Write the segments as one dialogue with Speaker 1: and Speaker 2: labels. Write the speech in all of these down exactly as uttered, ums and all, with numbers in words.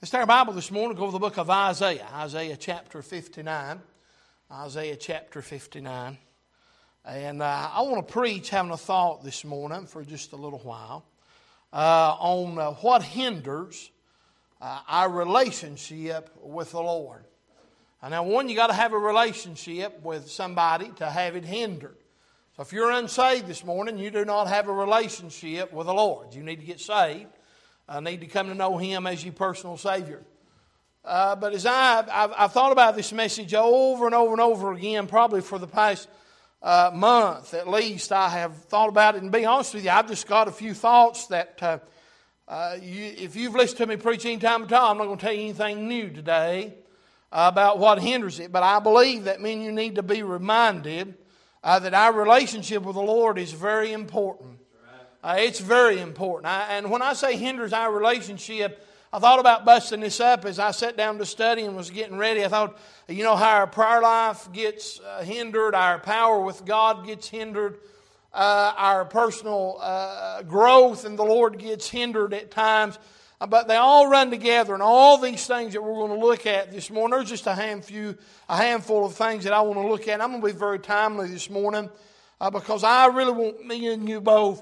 Speaker 1: Let's take our Bible this morning, go to the book of Isaiah. Isaiah chapter fifty-nine. Isaiah chapter fifty-nine. And uh, I want to preach, having a thought this morning for just a little while, uh, on uh, what hinders uh, our relationship with the Lord. And now, one, you got to have a relationship with somebody to have it hindered. So if you're unsaved this morning, you do not have a relationship with the Lord. You need to get saved. I need to come to know Him as your personal Savior. Uh, but as I've, I've, I've thought about this message over and over and over again, probably for the past uh, month at least, I have thought about it. And to be honest with you, I've just got a few thoughts that uh, uh, you, if you've listened to me preach any time at all, I'm not going to tell you anything new today uh, about what hinders it. But I believe that men, you need to be reminded uh, that our relationship with the Lord is very important. Uh, it's very important. I, and when I say hinders our relationship, I thought about busting this up as I sat down to study and was getting ready. I thought, you know how our prayer life gets uh, hindered, our power with God gets hindered, uh, our personal uh, growth in the Lord gets hindered at times. Uh, but they all run together, and all these things that we're going to look at this morning, there's just a handful, a handful of things that I want to look at. I'm going to be very timely this morning uh, because I really want me and you both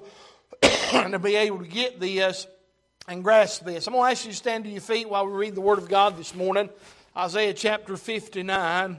Speaker 1: to be able to get this and grasp this. I'm going to ask you to stand to your feet while we read the Word of God this morning. Isaiah chapter fifty-nine.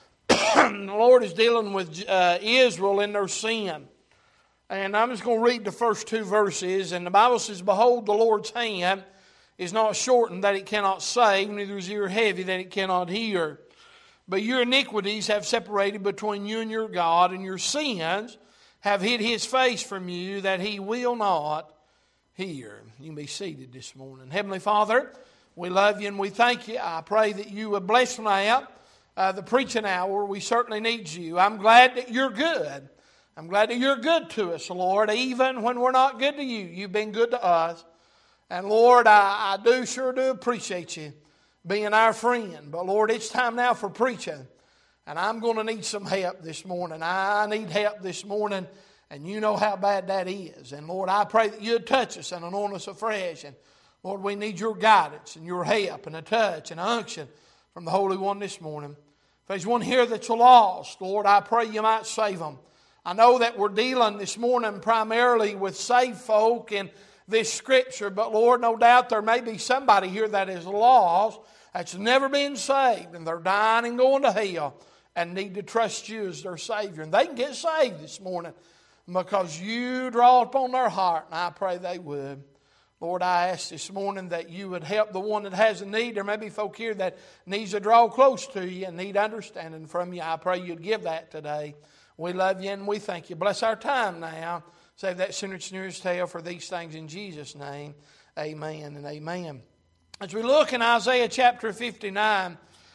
Speaker 1: The Lord is dealing with uh, Israel in their sin. And I'm just going to read the first two verses. And the Bible says, "Behold, the Lord's hand is not shortened that it cannot save, neither is ear heavy that it cannot hear. But your iniquities have separated between you and your God, and your sins have hid His face from you, that He will not hear." You can be seated this morning. Heavenly Father, we love you and we thank you. I pray that you would bless now uh, the preaching hour. We certainly need you. I'm glad that you're good. I'm glad that you're good to us, Lord, even when we're not good to you. You've been good to us. And Lord, I, I do sure do appreciate you being our friend. But Lord, it's time now for preaching. And I'm going to need some help this morning. I need help this morning, and you know how bad that is. And Lord, I pray that you'd touch us and anoint us afresh. And Lord, we need your guidance and your help and a touch and unction from the Holy One this morning. If there's one here that's lost, Lord, I pray you might save them. I know that we're dealing this morning primarily with saved folk in this Scripture, but Lord, no doubt there may be somebody here that is lost, that's never been saved, and they're dying and going to hell, and need to trust you as their Savior. And they can get saved this morning because you draw upon their heart, and I pray they would. Lord, I ask this morning that you would help the one that has a need. There may be folk here that needs to draw close to you and need understanding from you. I pray you'd give that today. We love you and we thank you. Bless our time now. Save that sinner's nearest tale for these things in Jesus' name. Amen and amen. As we look in Isaiah chapter fifty-nine,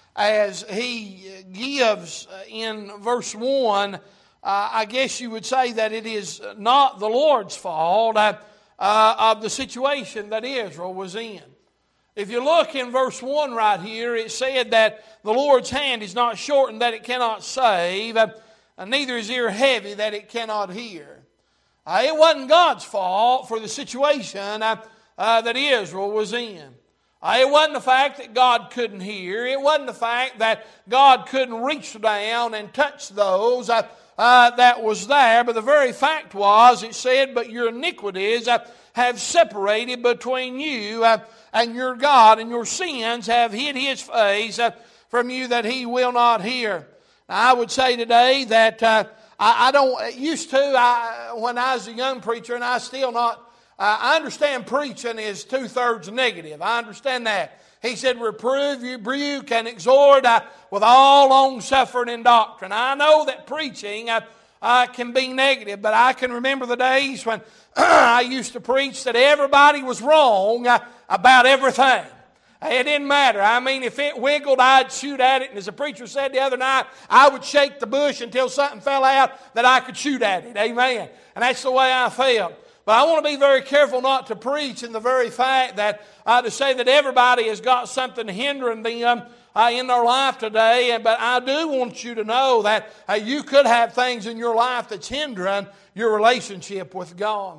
Speaker 1: as he gives in verse one, uh, I guess you would say that it is not the Lord's fault uh, uh, of the situation that Israel was in. If you look in verse one right here, it said that the Lord's hand is not shortened that it cannot save, uh, and neither is ear heavy that it cannot hear. Uh, it wasn't God's fault for the situation uh, uh, that Israel was in. Uh, it wasn't the fact that God couldn't hear. It wasn't the fact that God couldn't reach down and touch those uh, uh, that was there. But the very fact was, it said, "But your iniquities uh, have separated between you uh, and your God, and your sins have hid His face uh, from you, that He will not hear." Now, I would say today that uh, I, I don't, used to, I, when I was a young preacher, and I still not, Uh, I understand preaching is two-thirds negative. I understand that. He said, "Reprove, rebuke, and exhort uh, with all long-suffering and doctrine." I know that preaching uh, uh, can be negative, but I can remember the days when I used to preach that everybody was wrong uh, about everything. It didn't matter. I mean, if it wiggled, I'd shoot at it. And as the preacher said the other night, I would shake the bush until something fell out that I could shoot at it. Amen. And that's the way I felt. But I want to be very careful not to preach in the very fact that uh, to say that everybody has got something hindering them uh, in their life today. But I do want you to know that uh, you could have things in your life that's hindering your relationship with God.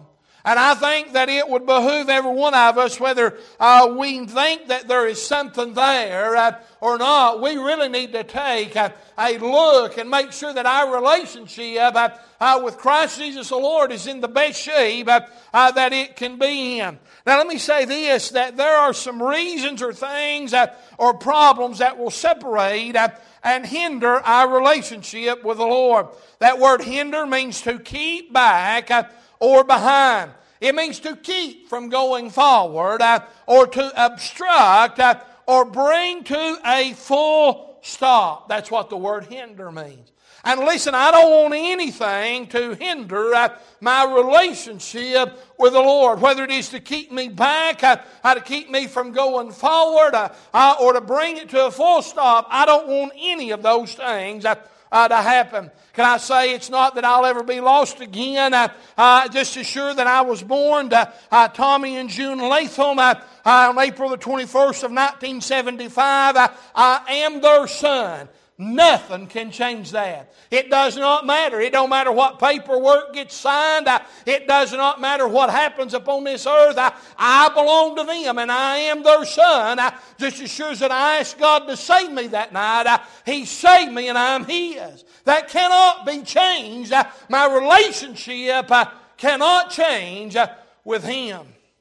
Speaker 1: And I think that it would behoove every one of us, whether uh, we think that there is something there uh, or not, we really need to take uh, a look and make sure that our relationship uh, uh, with Christ Jesus the Lord is in the best shape uh, uh, that it can be in. Now let me say this, that there are some reasons or things uh, or problems that will separate uh, and hinder our relationship with the Lord. That word hinder means to keep back uh, or behind. It means to keep from going forward uh, or to obstruct uh, or bring to a full stop. That's what the word hinder means. And listen, I don't want anything to hinder uh, my relationship with the Lord, whether it is to keep me back, uh, uh, to keep me from going forward, uh, uh, or to bring it to a full stop. I don't want any of those things uh, uh, to happen. Can I say it's not that I'll ever be lost again? Uh, uh, just as sure that I was born to uh, Tommy and June Latham uh, uh, on April the twenty-first of nineteen seventy-five. Uh, I am their son. Nothing can change that. It does not matter. It don't matter what paperwork gets signed. Uh, it does not matter what happens upon this earth. I, I belong to them and I am their son. I, just as sure as that I asked God to save me that night, uh, He saved me and I'm His. That cannot be changed. Uh, my relationship uh, cannot change uh, with Him.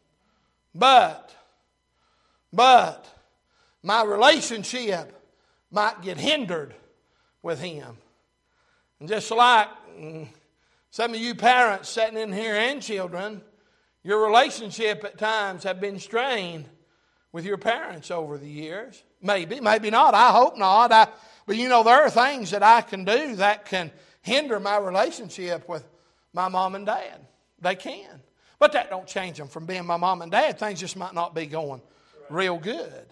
Speaker 1: But, but, my relationship might get hindered with Him. And just like some of you parents sitting in here and children, your relationship at times have been strained with your parents over the years. Maybe, maybe not. I hope not. I, but you know, there are things that I can do that can hinder my relationship with my mom and dad. They can. But that don't change them from being my mom and dad. Things just might not be going real good.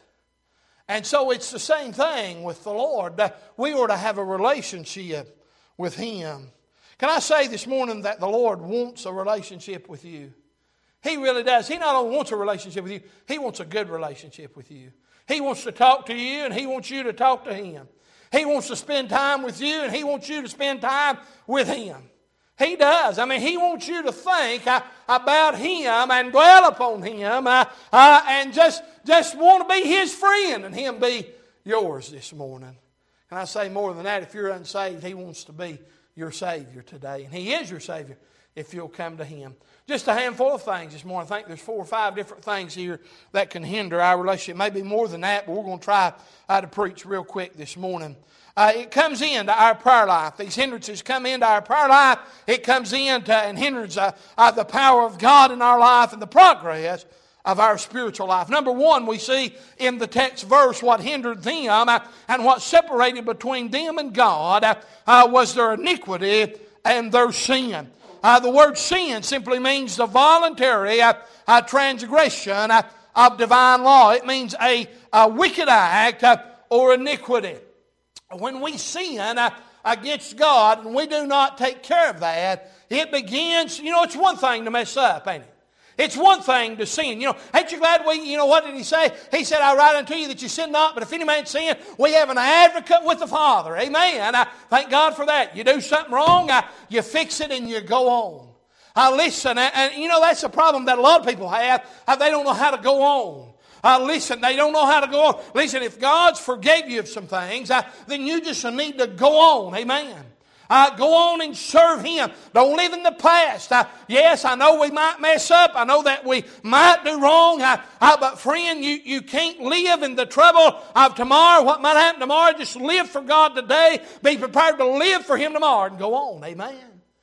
Speaker 1: And so it's the same thing with the Lord. We ought to have a relationship with Him. Can I say this morning that the Lord wants a relationship with you? He really does. He not only wants a relationship with you, He wants a good relationship with you. He wants to talk to you and He wants you to talk to Him. He wants to spend time with you and He wants you to spend time with Him. He does. I mean, He wants you to think uh, about Him and dwell upon Him uh, uh, and just, just want to be His friend and Him be yours this morning. Can I say more than that? If you're unsaved, He wants to be your Savior today. And He is your Savior if you'll come to Him. Just a handful of things this morning. I think there's four or five different things here that can hinder our relationship. Maybe more than that, but we're going to try uh, to preach real quick this morning. Uh, it comes into our prayer life. These hindrances come into our prayer life. It comes into and hinders uh, uh, the power of God in our life and the progress of our spiritual life. Number one, we see in the text verse what hindered them uh, and what separated between them and God uh, uh, was their iniquity and their sin. Uh, the word sin simply means the voluntary uh, uh, transgression uh, of divine law. It means a, a wicked act uh, or iniquity. When we sin uh, against God and we do not take care of that, it begins, you know, it's one thing to mess up, ain't it? It's one thing to sin. You know, ain't you glad we, you know, what did He say? He said, I write unto you that you sin not, but if any man sin, we have an advocate with the Father. Amen. I thank God for that. You do something wrong, uh, you fix it and you go on. Uh, listen, and, and you know, that's a problem that a lot of people have. Uh, they don't know how to go on. Uh, listen, they don't know how to go on. Listen, if God's forgave you of some things, uh, then you just need to go on. Amen. Uh, go on and serve Him. Don't live in the past. Uh, yes, I know we might mess up. I know that we might do wrong. Uh, uh, but friend, you, you can't live in the trouble of tomorrow. What might happen tomorrow, just live for God today. Be prepared to live for Him tomorrow and go on. Amen.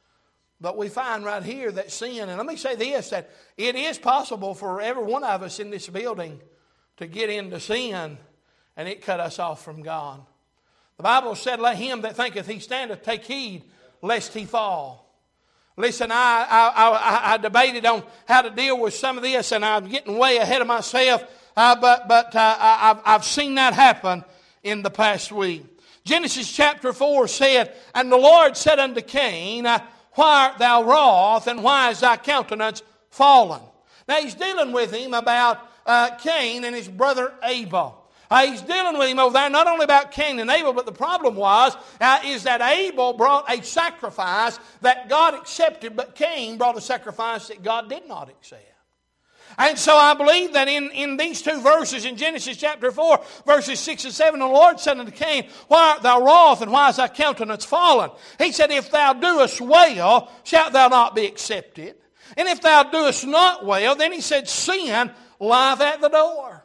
Speaker 1: But we find right here that sin, and let me say this, that it is possible for every one of us in this building to get into sin and it cut us off from God. The Bible said, let him that thinketh he standeth take heed lest he fall. Listen, I, I, I, I debated on how to deal with some of this and I'm getting way ahead of myself, uh, but, but uh, I, I've, I've seen that happen in the past week. Genesis chapter four said, and the Lord said unto Cain, why art thou wroth, and why is thy countenance fallen? Now he's dealing with him about uh, Cain and his brother Abel. Uh, he's dealing with him over there, not only about Cain and Abel, but the problem was, uh, is that Abel brought a sacrifice that God accepted, but Cain brought a sacrifice that God did not accept. And so I believe that in, in these two verses in Genesis chapter four, verses six and seven, the Lord said unto Cain, why art thou wroth, and why is thy countenance fallen? He said, if thou doest well, shalt thou not be accepted. And if thou doest not well, then he said, sin lieth at the door.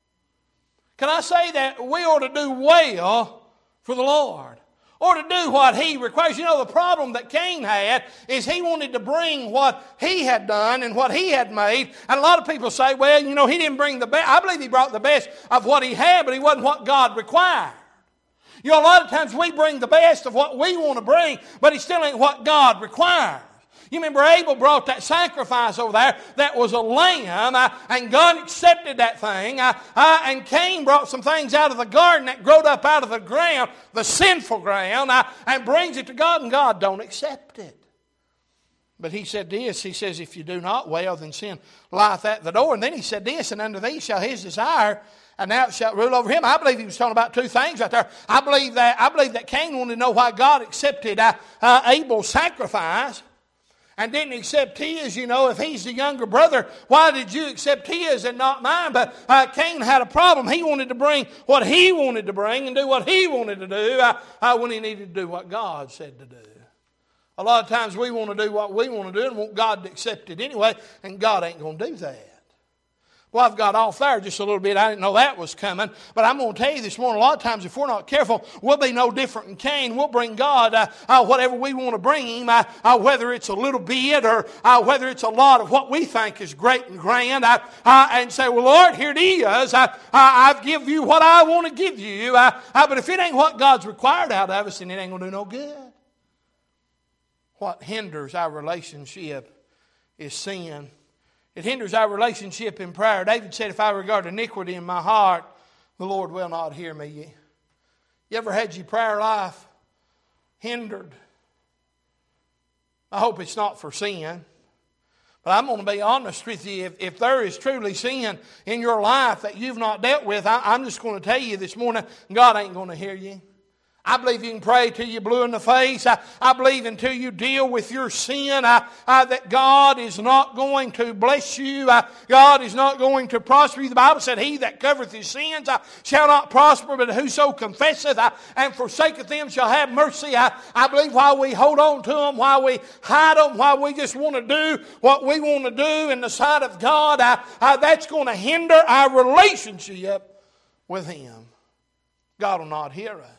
Speaker 1: Can I say that we ought to do well for the Lord? Or to do what He requires. You know, the problem that Cain had is he wanted to bring what he had done and what he had made. And a lot of people say, well, you know, he didn't bring the best. I believe he brought the best of what he had, but he wasn't what God required. You know, a lot of times we bring the best of what we want to bring, but it still ain't what God requires. You remember Abel brought that sacrifice over there that was a lamb, uh, and God accepted that thing. Uh, uh, and Cain brought some things out of the garden that growed up out of the ground, the sinful ground, uh, and brings it to God, and God don't accept it. But he said this, he says, if you do not well, then sin lieth at the door. And then he said this, and unto thee shall his desire, and thou shalt rule over him. I believe he was talking about two things right there. I believe that, I believe that Cain wanted to know why God accepted uh, uh, Abel's sacrifice, and didn't accept his. You know, if he's the younger brother, why did you accept his and not mine? But uh, Cain had a problem. He wanted to bring what he wanted to bring and do what he wanted to do uh, uh, when he needed to do what God said to do. A lot of times we want to do what we want to do and want God to accept it anyway, and God ain't going to do that. Well, I've got off there just a little bit. I didn't know that was coming. But I'm going to tell you this morning, a lot of times if we're not careful, we'll be no different than Cain. We'll bring God uh, uh, whatever we want to bring Him, uh, uh, whether it's a little bit or uh, whether it's a lot of what we think is great and grand, uh, uh, and say, well, Lord, here it is. Uh, uh, I've give you what I want to give you. Uh, uh, but if it ain't what God's required out of us, then it ain't going to do no good. What hinders our relationship is sin. It hinders our relationship in prayer. David said, if I regard iniquity in my heart, the Lord will not hear me. You ever had your prayer life hindered? I hope it's not for sin. But I'm going to be honest with you. If, if there is truly sin in your life that you've not dealt with, I, I'm just going to tell you this morning, God ain't going to hear you. I believe you can pray till you're blue in the face. I, I believe until you deal with your sin, I, I, that God is not going to bless you. I, God is not going to prosper you. The Bible said, he that covereth his sins I, shall not prosper, but whoso confesseth I, and forsaketh them shall have mercy. I, I believe while we hold on to them, while we hide them, while we just want to do what we want to do in the sight of God, I, I, that's going to hinder our relationship with Him. God will not hear us.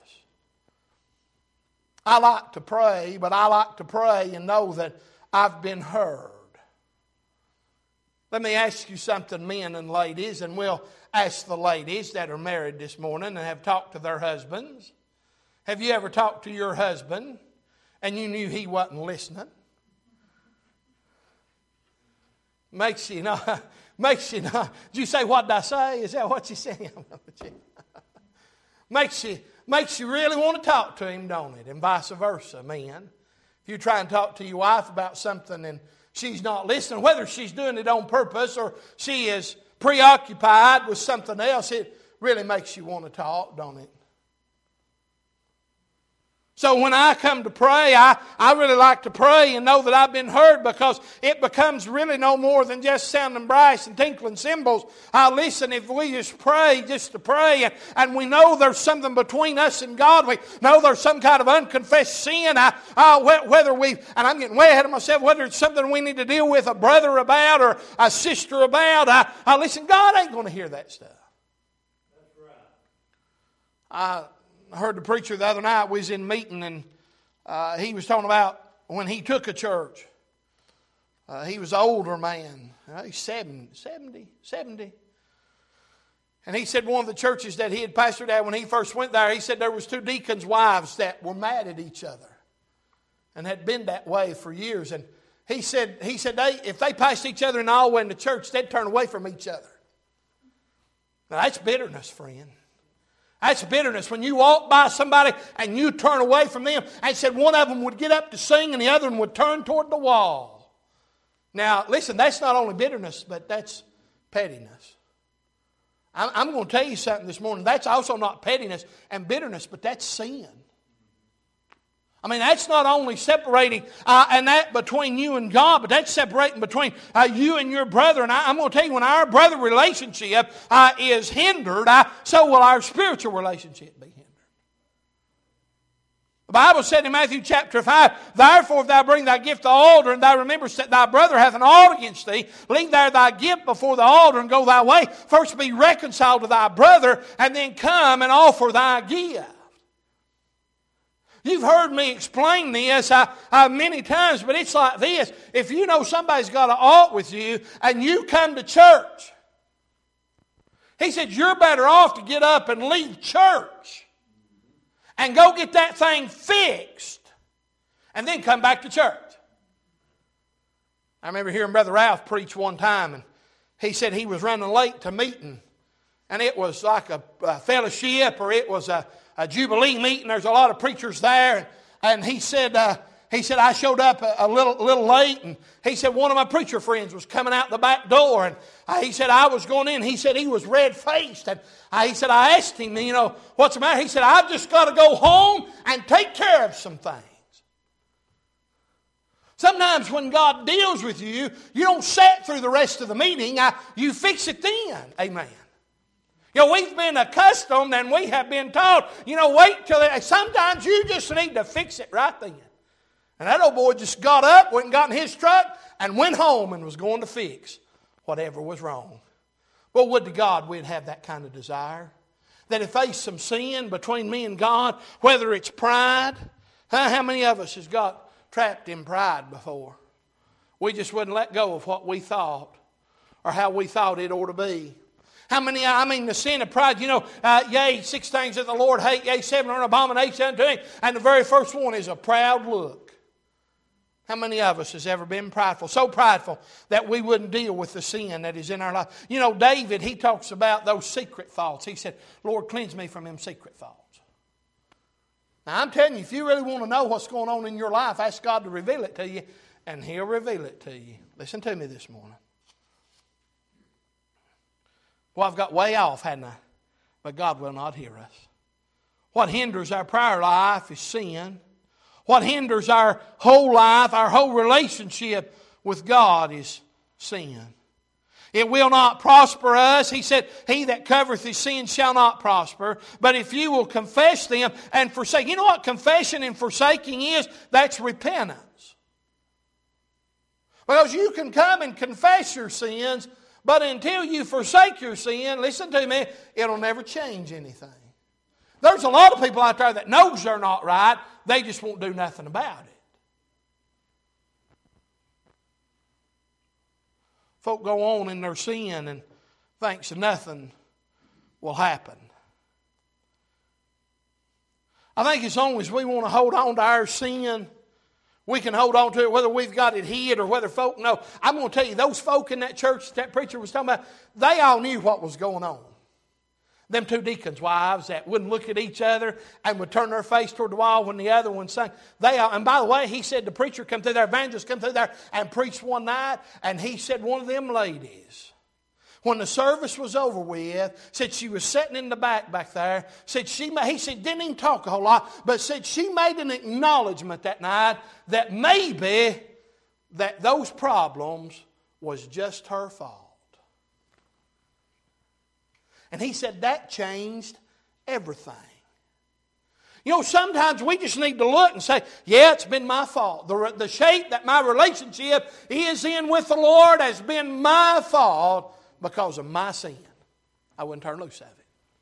Speaker 1: I like to pray, but I like to pray and know that I've been heard. Let me ask you something, men and ladies, and we'll ask the ladies that are married this morning and have talked to their husbands. Have you ever talked to your husband and you knew he wasn't listening? Makes you know, makes you know. Did you say, what did I say? Is that what you said? Makes you... Makes you really want to talk to him, don't it? And vice versa, men. If you try and talk to your wife about something and she's not listening, whether she's doing it on purpose or she is preoccupied with something else, it really makes you want to talk, don't it? So when I come to pray, I, I really like to pray and know that I've been heard, because it becomes really no more than just sounding brass and tinkling cymbals. I listen, if we just pray just to pray, and, and we know there's something between us and God, we know there's some kind of unconfessed sin, I, I, whether we, and I'm getting way ahead of myself, whether it's something we need to deal with a brother about or a sister about, I, I listen, God ain't going to hear that stuff. That's right. I... I heard the preacher the other night, was in meeting, and uh, he was talking about when he took a church. Uh, he was an older man. Uh, he's seventy, seventy, seventy. And he said one of the churches that he had pastored at when he first went there, he said there was two deacons' wives that were mad at each other and had been that way for years. And he said, he said they, if they passed each other in the hallway in the church, they'd turn away from each other. Now that's bitterness, friend. That's bitterness. When you walk by somebody and you turn away from them, and said one of them would get up to sing and the other one would turn toward the wall. Now, listen, that's not only bitterness, but that's pettiness. I'm going to tell you something this morning. That's also not pettiness and bitterness, but that's sin. I mean, that's not only separating uh, and that between you and God, but that's separating between uh, you and your brother. And I, I'm going to tell you, when our brother relationship uh, is hindered, uh, so will our spiritual relationship be hindered. The Bible said in Matthew chapter five, therefore if thou bring thy gift to the altar, and thou rememberest that thy brother hath an ought against thee, leave there thy gift before the altar, and go thy way. First be reconciled to thy brother, and then come and offer thy gift. You've heard me explain this uh, uh, many times, but it's like this. If you know somebody's got an ought with you, and you come to church, he said you're better off to get up and leave church and go get that thing fixed, and then come back to church. I remember hearing Brother Ralph preach one time, and he said he was running late to meeting, and it was like a, a fellowship, or it was a, a Jubilee meeting. There's a lot of preachers there, and he said, uh, he said I showed up a, a little, little late, and he said one of my preacher friends was coming out the back door, and uh, he said I was going in. He said he was red-faced, and uh, he said I asked him, you know, what's the matter? He said I've just got to go home and take care of some things. Sometimes when God deals with you, you don't sit through the rest of the meeting. Uh, you fix it then. Amen. You know, we've been accustomed and we have been taught, you know, wait till they, sometimes you just need to fix it right then. And that old boy just got up, went and got in his truck, and went home and was going to fix whatever was wrong. Well, would to God we'd have that kind of desire. That if there's some sin between me and God, whether it's pride, huh, how many of us has got trapped in pride before? We just wouldn't let go of what we thought or how we thought it ought to be. How many, I mean, the sin of pride, you know, uh, yea, six things that the Lord hate, yea, seven are an abomination unto him. And the very first one is a proud look. How many of us has ever been prideful? So prideful that we wouldn't deal with the sin that is in our life. You know, David, he talks about those secret thoughts. He said, Lord, cleanse me from them secret thoughts. Now, I'm telling you, if you really want to know what's going on in your life, ask God to reveal it to you, and He'll reveal it to you. Listen to me this morning. Well, I've got way off, hadn't I? But God will not hear us. What hinders our prayer life is sin. What hinders our whole life, our whole relationship with God is sin. It will not prosper us. He said, he that covereth his sins shall not prosper. But if you will confess them and forsake. You know what confession and forsaking is? That's repentance. Because you can come and confess your sins, but until you forsake your sin, listen to me, it'll never change anything. There's a lot of people out there that knows they're not right. They just won't do nothing about it. Folk go on in their sin and thinks nothing will happen. I think as long as we want to hold on to our sin, we can hold on to it, whether we've got it hid or whether folk know. I'm going to tell you, those folk in that church that preacher was talking about, they all knew what was going on. Them two deacons' wives that wouldn't look at each other and would turn their face toward the wall when the other one sang. They all, and by the way, he said the preacher come through there, evangelist come through there and preached one night, and he said one of them ladies, when the service was over with, said she was sitting in the back back there, said she, he said didn't even talk a whole lot, but said she made an acknowledgement that night that maybe that those problems was just her fault. And he said that changed everything. You know, sometimes we just need to look and say, yeah, it's been my fault. The, the shape that my relationship is in with the Lord has been my fault because of my sin. I wouldn't turn loose of it.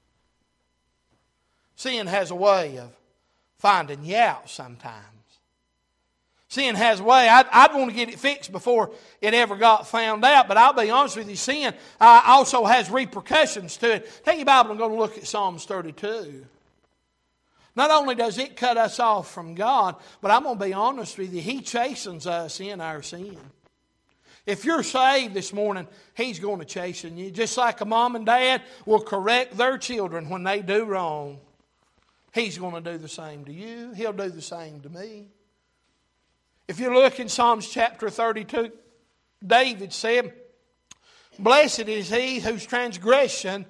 Speaker 1: Sin has a way of finding you out sometimes. Sin has a way. I'd, I'd want to get it fixed before it ever got found out. But I'll be honest with you, sin uh, also has repercussions to it. Take your Bible and go to look at Psalms thirty-two. Not only does it cut us off from God, but I'm going to be honest with you, He chastens us in our sin. If you're saved this morning, He's going to chasten you. Just like a mom and dad will correct their children when they do wrong, He's going to do the same to you. He'll do the same to me. If you look in Psalms chapter thirty-two, David said, blessed is he whose transgression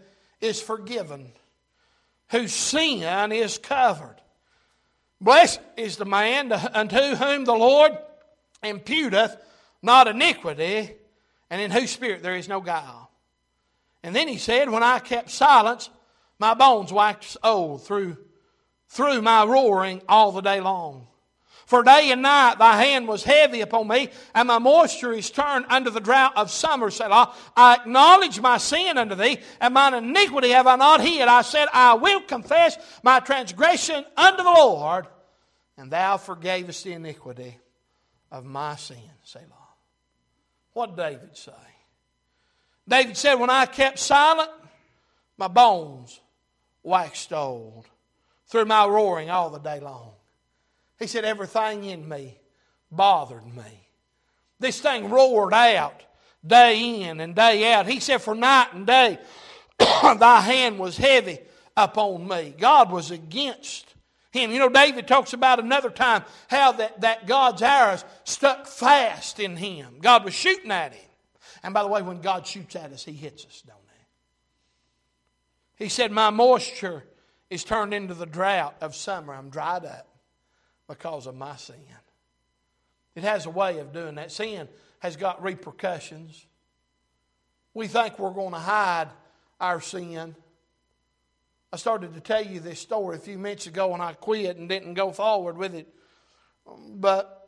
Speaker 1: is forgiven, whose sin is covered. Blessed is the man unto whom the Lord imputeth not iniquity, and in whose spirit there is no guile. And then he said, when I kept silence, my bones waxed old through, through my roaring all the day long. For day and night thy hand was heavy upon me, and my moisture is turned unto the drought of summer, Selah. I acknowledge my sin unto thee, and mine iniquity have I not hid. I said, I will confess my transgression unto the Lord, and thou forgavest the iniquity of my sin, Selah. What did David say? David said, when I kept silent, my bones waxed old through my roaring all the day long. He said, everything in me bothered me. This thing roared out day in and day out. He said, for night and day thy hand was heavy upon me. God was against him. You know, David talks about another time how that, that God's arrows stuck fast in him. God was shooting at him. And by the way, when God shoots at us, he hits us, don't he? He said, my moisture is turned into the drought of summer. I'm dried up because of my sin. It has a way of doing that. Sin has got repercussions. We think we're going to hide our sin. I started to tell you this story a few minutes ago and I quit and didn't go forward with it. But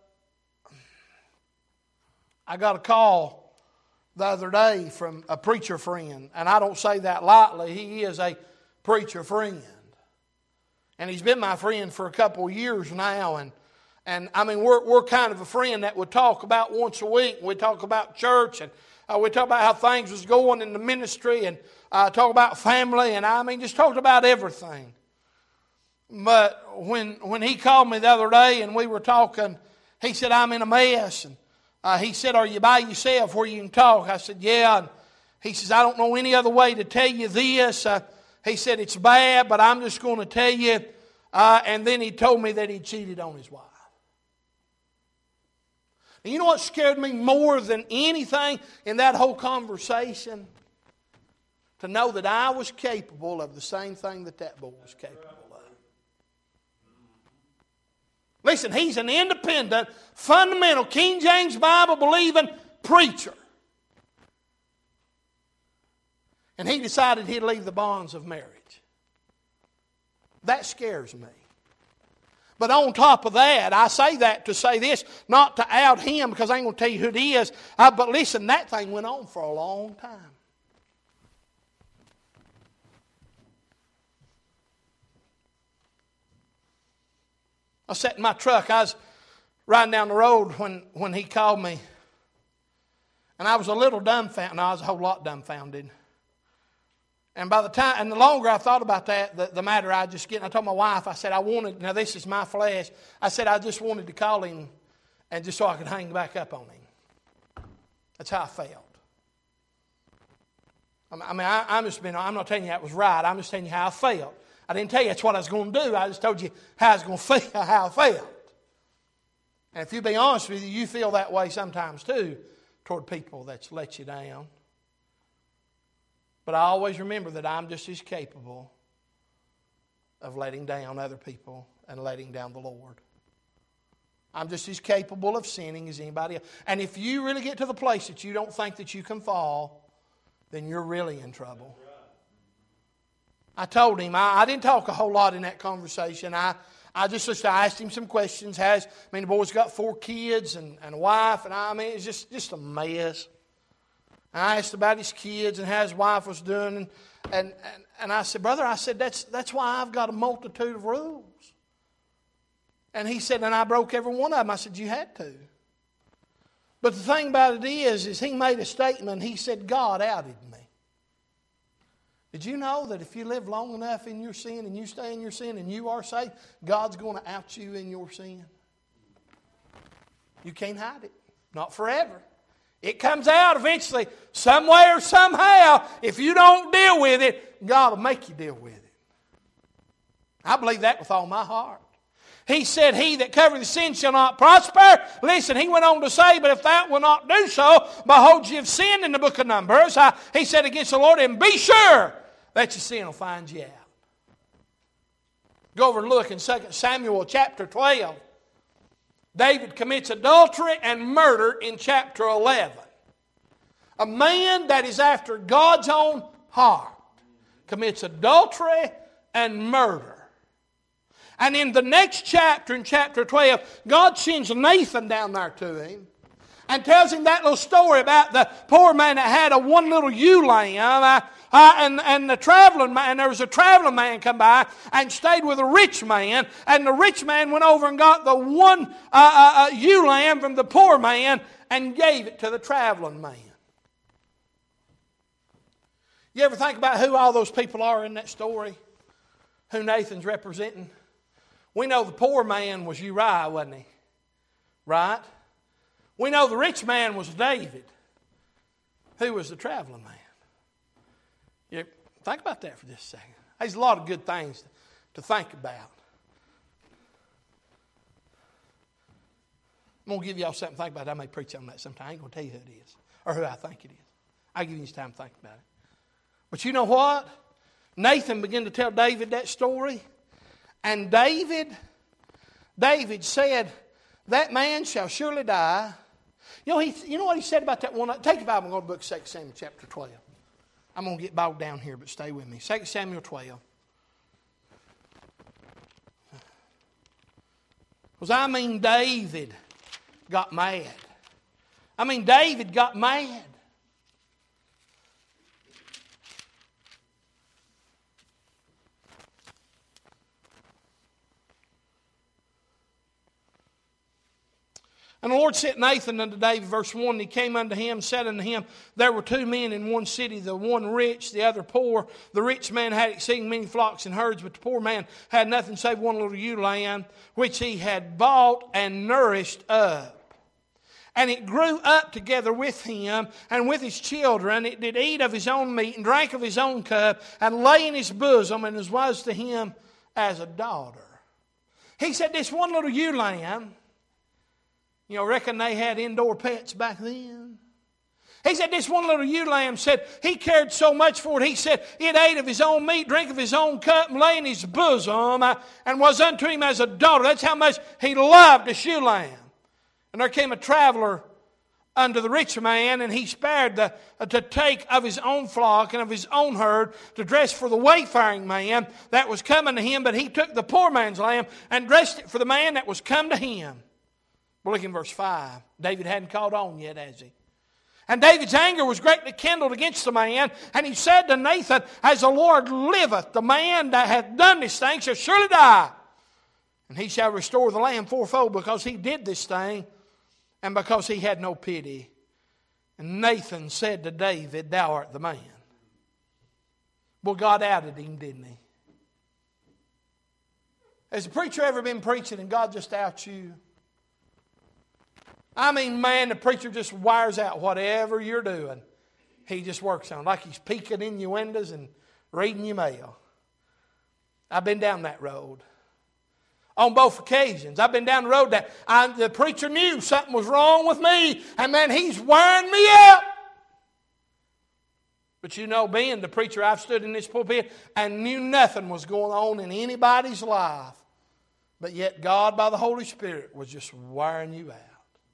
Speaker 1: I got a call the other day from a preacher friend. And I don't say that lightly. He is a preacher friend. And he's been my friend for a couple of years now. And, and I mean, we're, we're kind of a friend that would talk about once a week. We talk about church and uh, we talk about how things was going in the ministry and uh, talk about family. And I mean, just talked about everything. But when, when he called me the other day and we were talking, he said, I'm in a mess. And uh, he said, are you by yourself where you can talk? I said, yeah. And he says, I don't know any other way to tell you this. Uh, He said, it's bad, but I'm just going to tell you. Uh, and then he told me that he cheated on his wife. And you know what scared me more than anything in that whole conversation? To know that I was capable of the same thing that that boy was capable of. Listen, he's an independent, fundamental, King James Bible believing preacher. And he decided he'd leave the bonds of marriage. That scares me. But on top of that, I say that to say this, not to out him because I ain't going to tell you who it is. Uh, but listen, that thing went on for a long time. I sat in my truck. I was riding down the road when, when he called me. And I was a little dumbfounded. No, I was a whole lot dumbfounded. And by the time, and the longer I thought about that, the, the matter I just get. I told my wife, I said, I wanted, now this is my flesh. I said, I just wanted to call him and just so I could hang back up on him. That's how I felt. I mean, I, I'm just being, I'm not telling you that was right. I'm just telling you how I felt. I didn't tell you that's what I was going to do. I just told you how I was going to feel, how I felt. And if you be honest with you, you feel that way sometimes too toward people that's let you down. But I always remember that I'm just as capable of letting down other people and letting down the Lord. I'm just as capable of sinning as anybody else. And if you really get to the place that you don't think that you can fall, then you're really in trouble. I told him, I, I didn't talk a whole lot in that conversation. I, I just, just I asked him some questions. Has, I mean, the boy's got four kids and, and a wife, and I, I mean, it's just, just a mess. I asked about his kids and how his wife was doing. And, and, and, and I said, brother, I said, that's, that's why I've got a multitude of rules. And he said, and I broke every one of them. I said, you had to. But the thing about it is, is he made a statement. He said, God outed me. Did you know that if you live long enough in your sin and you stay in your sin and you are saved, God's going to out you in your sin? You can't hide it. Not forever. It comes out eventually, some way or somehow. If you don't deal with it, God will make you deal with it. I believe that with all my heart. He said, he that covereth the sin shall not prosper. Listen, he went on to say, but if that will not do so, behold, ye have sinned in the book of Numbers. Uh, he said against the Lord, and be sure Bet your sin will find you out. Go over and look in Second Samuel chapter twelve. David commits adultery and murder in chapter eleven. A man that is after God's own heart commits adultery and murder. And in the next chapter, in chapter twelve, God sends Nathan down there to him and tells him that little story about the poor man that had a one little ewe lamb. Uh, uh, and, and the traveling man, and there was a traveling man come by and stayed with a rich man. And the rich man went over and got the one uh, uh, uh, ewe lamb from the poor man and gave it to the traveling man. You ever think about who all those people are in that story? Who Nathan's representing? We know the poor man was Uriah, wasn't he? Right? We know the rich man was David. Who was the traveling man? You think about that for just a second. There's a lot of good things to think about. I'm going to give y'all something to think about. I may preach on that sometime. I ain't going to tell you who it is or who I think it is. I'll give you some time to think about it. But you know what? Nathan began to tell David that story. And David, David said, that man shall surely die. You know, he, you know what he said about that one? Take your Bible and go to the book of Second Samuel chapter twelve. I'm going to get bogged down here, but stay with me. Second Samuel twelve. Because I mean David got mad. I mean David got mad. And the Lord sent Nathan unto David, verse one, and he came unto him, said unto him, there were two men in one city, the one rich, the other poor. The rich man had exceeding many flocks and herds, but the poor man had nothing save one little ewe lamb, which he had bought and nourished up. And it grew up together with him and with his children. It did eat of his own meat and drank of his own cup and lay in his bosom, and was to him as a daughter. He said, this one little ewe lamb, you know, reckon they had indoor pets back then. He said this one little ewe lamb said he cared so much for it. He said it ate of his own meat, drank of his own cup, and lay in his bosom, uh, and was unto him as a daughter. That's how much he loved the ewe lamb. And there came a traveler unto the rich man, and he spared the, uh, to take of his own flock and of his own herd to dress for the wayfaring man that was coming to him. But he took the poor man's lamb and dressed it for the man that was come to him. Well, look in verse five. David hadn't caught on yet, has he? And David's anger was greatly kindled against the man, and he said to Nathan, as the Lord liveth, the man that hath done this thing shall surely die. And he shall restore the lamb fourfold, because he did this thing, and because he had no pity. And Nathan said to David, thou art the man. Well, God outed him, didn't he? Has the preacher ever been preaching and God just outs you? I mean, man, the preacher just wires out whatever you're doing. He just works on it, like he's peeking in your windows and reading your mail. I've been down that road. On both occasions. I've been down the road that I, the preacher knew something was wrong with me. And man, he's wiring me out. But you know, being the preacher, I've stood in this pulpit and knew nothing was going on in anybody's life. But yet God, by the Holy Spirit, was just wiring you out.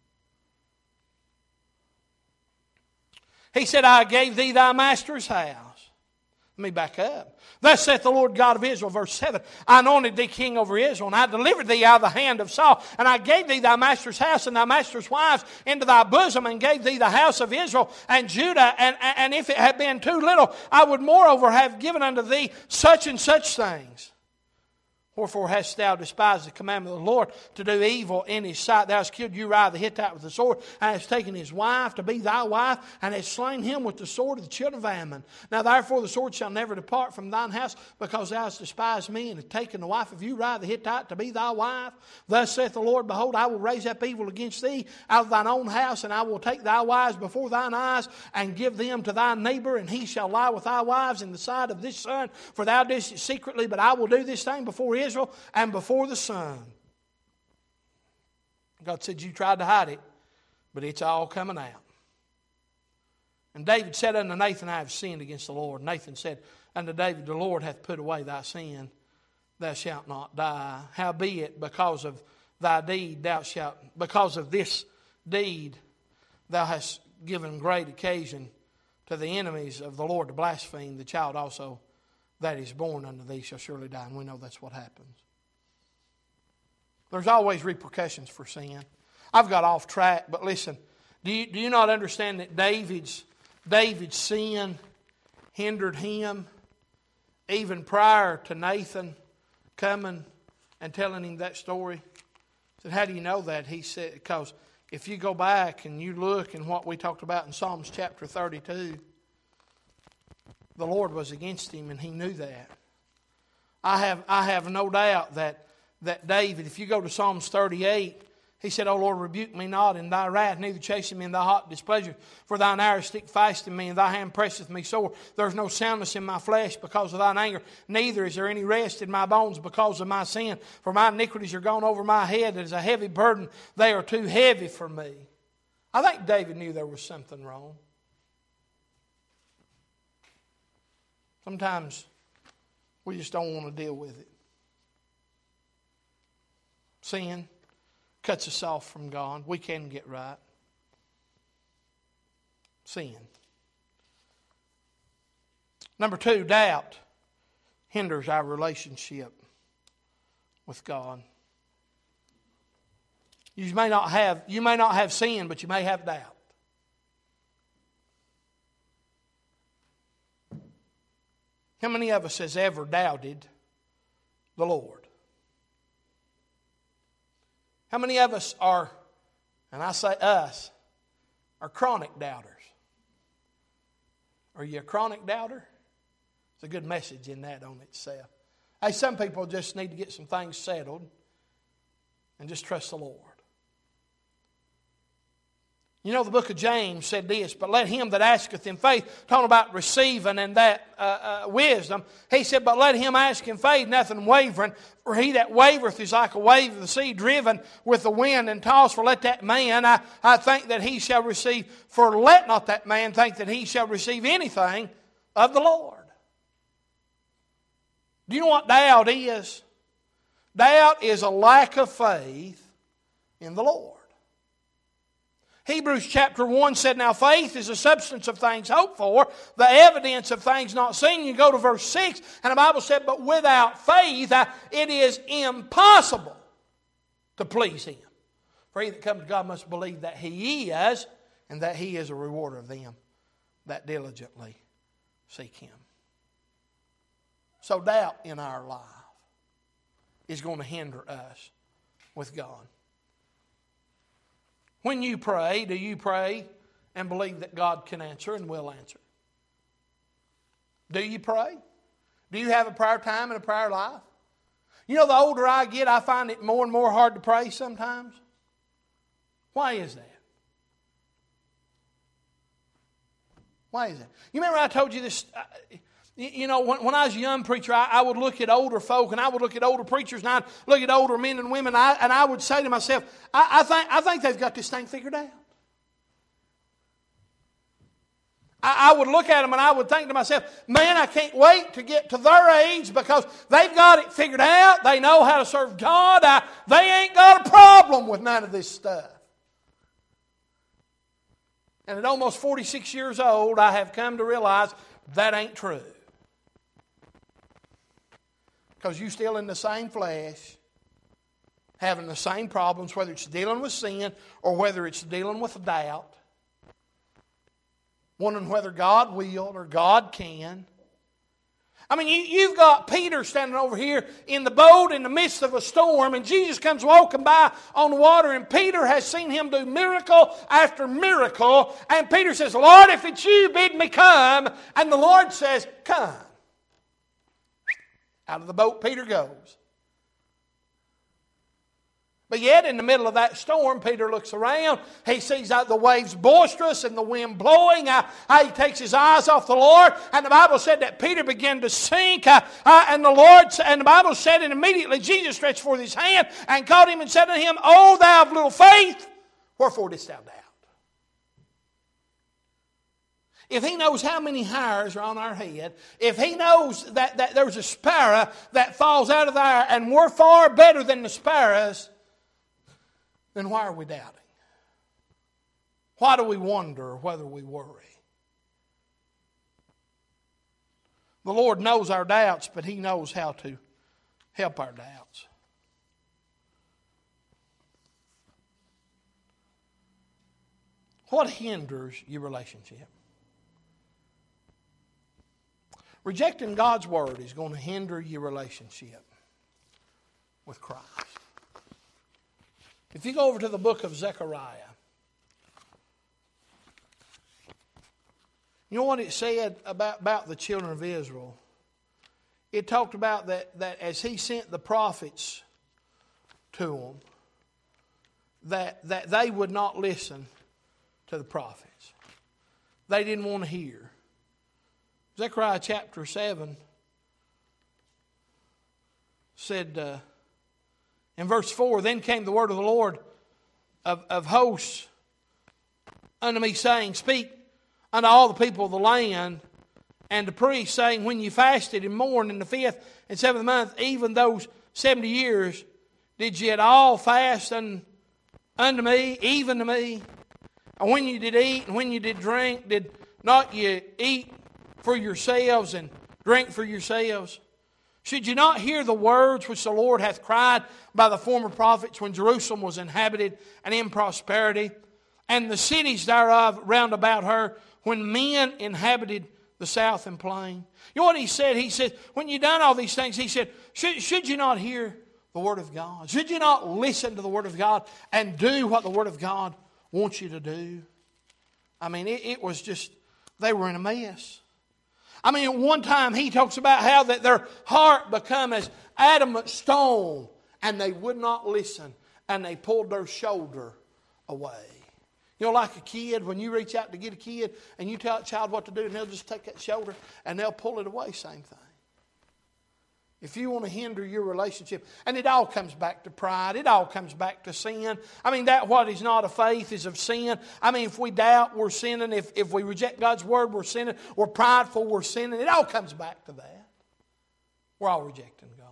Speaker 1: He said, I gave thee thy master's house. Let me back up. Thus saith the Lord God of Israel, verse seven, I anointed thee king over Israel, and I delivered thee out of the hand of Saul, and I gave thee thy master's house and thy master's wives into thy bosom, and gave thee the house of Israel and Judah, and, and if it had been too little, I would moreover have given unto thee such and such things. Wherefore hast thou despised the commandment of the Lord to do evil in his sight? Thou hast killed Uriah the Hittite with the sword, and hast taken his wife to be thy wife, and hast slain him with the sword of the children of Ammon. Now therefore the sword shall never depart from thine house, because thou hast despised me, and hast taken the wife of Uriah the Hittite to be thy wife. Thus saith the Lord, behold, I will raise up evil against thee out of thine own house, and I will take thy wives before thine eyes, and give them to thy neighbor, and he shall lie with thy wives in the sight of this sun. For thou didst it secretly, but I will do this thing before Israel and before the sun. God said, you tried to hide it, but it's all coming out. And David said unto Nathan, I have sinned against the Lord. Nathan said unto David, the Lord hath put away thy sin, thou shalt not die. Howbeit, because of thy deed, thou shalt, because of this deed, thou hast given great occasion to the enemies of the Lord to blaspheme. The child also that is born unto thee shall surely die. And we know that's what happens. There's always repercussions for sin. I've got off track, but listen, do you, do you not understand that David's, David's sin hindered him even prior to Nathan coming and telling him that story? I said, how do you know that? He said, because if you go back and you look in what we talked about in Psalms chapter thirty-two, the Lord was against him and he knew that. I have, I have no doubt that, that David, if you go to Psalms thirty-eight, he said, O Lord, rebuke me not in thy wrath, neither chasten me in thy hot displeasure. For thine arrows stick fast in me, and thy hand presseth me sore. There is no soundness in my flesh because of thine anger, neither is there any rest in my bones because of my sin. For my iniquities are gone over my head, it is a heavy burden. They are too heavy for me. I think David knew there was something wrong. Sometimes we just don't want to deal with it. Sin cuts us off from God. We can get right. Sin. Number two, doubt hinders our relationship with God. You may not have, you may not have sin, but you may have doubt. How many of us has ever doubted the Lord? How many of us are, and I say us, are chronic doubters? Are you a chronic doubter? It's a good message in that on itself. Hey, some people just need to get some things settled and just trust the Lord. You know, the book of James said this, but let him that asketh in faith, talking about receiving and that uh, uh, wisdom, he said, but let him ask in faith, nothing wavering, for he that wavereth is like a wave of the sea, driven with the wind and tossed. For let that man, I, I think that he shall receive, for let not that man think that he shall receive anything of the Lord. Do you know what doubt is? Doubt is a lack of faith in the Lord. Hebrews chapter one said, now faith is the substance of things hoped for, the evidence of things not seen. You go to verse six, and the Bible said, but without faith uh, it is impossible to please Him. For he that comes to God must believe that He is, and that He is a rewarder of them that diligently seek Him. So doubt in our life is going to hinder us with God. When you pray, do you pray and believe that God can answer and will answer? Do you pray? Do you have a prayer time and a prayer life? You know, the older I get, I find it more and more hard to pray sometimes. Why is that? Why is that? You remember I told you this... Uh, You know, when, when I was a young preacher, I, I would look at older folk, and I would look at older preachers, and I'd look at older men and women, I, and I would say to myself, I, I think I think they've got this thing figured out. I, I would look at them, and I would think to myself, man, I can't wait to get to their age because they've got it figured out. They know how to serve God. I, they ain't got a problem with none of this stuff. And at almost forty-six years old, I have come to realize that ain't true. Because you're still in the same flesh, having the same problems, whether it's dealing with sin or whether it's dealing with doubt. Wondering whether God will or God can. I mean, you, you've got Peter standing over here in the boat in the midst of a storm, and Jesus comes walking by on the water, and Peter has seen Him do miracle after miracle. And Peter says, Lord, if it's you, bid me come. And the Lord says, come. Out of the boat Peter goes. But yet in the middle of that storm, Peter looks around. He sees out the waves boisterous and the wind blowing. Uh, uh, he takes his eyes off the Lord. And the Bible said that Peter began to sink. Uh, uh, and the Lord, and the Bible said, and immediately Jesus stretched forth His hand and caught him and said to him, O thou of little faith, wherefore didst thou doubt? if He knows how many hairs are on our head, if He knows that, that there's a sparrow that falls out of there and we're far better than the sparrows, then why are we doubting? Why do we wonder whether we worry? The Lord knows our doubts, but He knows how to help our doubts. What hinders your relationship? Rejecting God's Word is going to hinder your relationship with Christ. If you go over to the book of Zechariah, you know what it said about, about the children of Israel? It talked about that, that as He sent the prophets to them, that, that they would not listen to the prophets. They didn't want to hear. Zechariah chapter seven said uh, in verse four, Then came the word of the Lord of, of hosts unto me, saying, Speak unto all the people of the land, and the priests, saying, When you fasted and mourned in the fifth and seventh month, even those seventy years, did ye at all fast unto, unto me, even to me? And when you did eat and when you did drink, did not you eat for yourselves and drink for yourselves? Should you not hear the words which the Lord hath cried by the former prophets when Jerusalem was inhabited and in prosperity, and the cities thereof round about her, when men inhabited the south and plain? You know what He said? He said, when you done all these things, He said, should, should you not hear the Word of God? Should you not listen to the Word of God and do what the Word of God wants you to do? I mean, it, it was just, they were in a mess. I mean, at one time He talks about how that their heart become as adamant stone, and they would not listen, and they pulled their shoulder away. You know, like a kid, when you reach out to get a kid and you tell a child what to do, and they'll just take that shoulder and they'll pull it away, same thing. If you want to hinder your relationship, and it all comes back to pride, it all comes back to sin. I mean, that what is not of faith is of sin. I mean, if we doubt, we're sinning. If, if we reject God's Word, we're sinning. We're prideful, we're sinning. It all comes back to that. We're all rejecting God.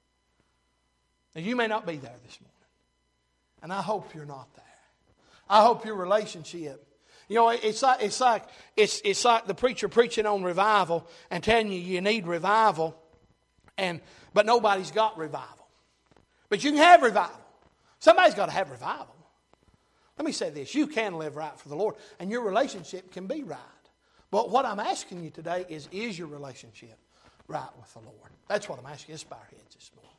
Speaker 1: Now, you may not be there this morning, and I hope you're not there. I hope your relationship, you know, it's like it's like it's it's like the preacher preaching on revival and telling you you need revival, and but nobody's got revival. But you can have revival. Somebody's got to have revival. Let me say this: you can live right for the Lord, and your relationship can be right. But what I'm asking you today is: is your relationship right with the Lord? That's what I'm asking you. Let's bow our heads this morning.